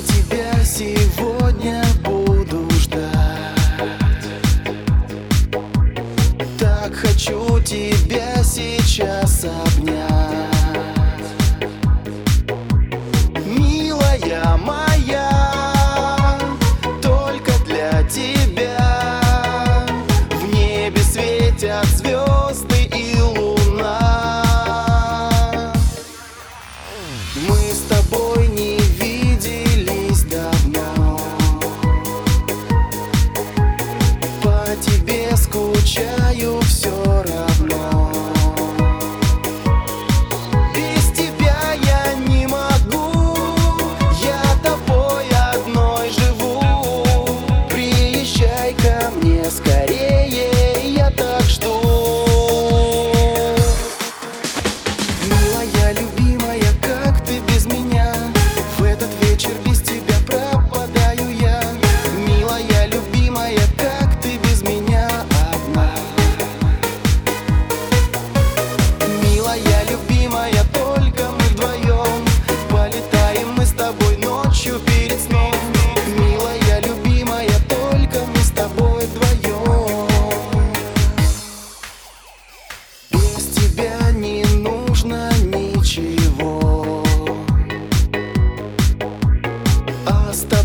тебя сегодня буду ждать. Так хочу тебя сейчас обнять. Милая моя, только для тебя в небе светят звезды и луна. Мы с тобой не виделись давно, по тебе скучаю все равно. Без тебя я не могу, я тобой одной живу. Приезжай ко мне скорее, я так жду. Милая, любимая, как ты без меня? В этот вечер без тебя пропадаю я. Милая, любимая, как ты без меня одна? Милая, любимая, только мы вдвоем полетаем мы с тобой ночью перед сном. Милая, любимая, только мы с тобой вдвоем. Без тебя не нужно ничего, а с тобой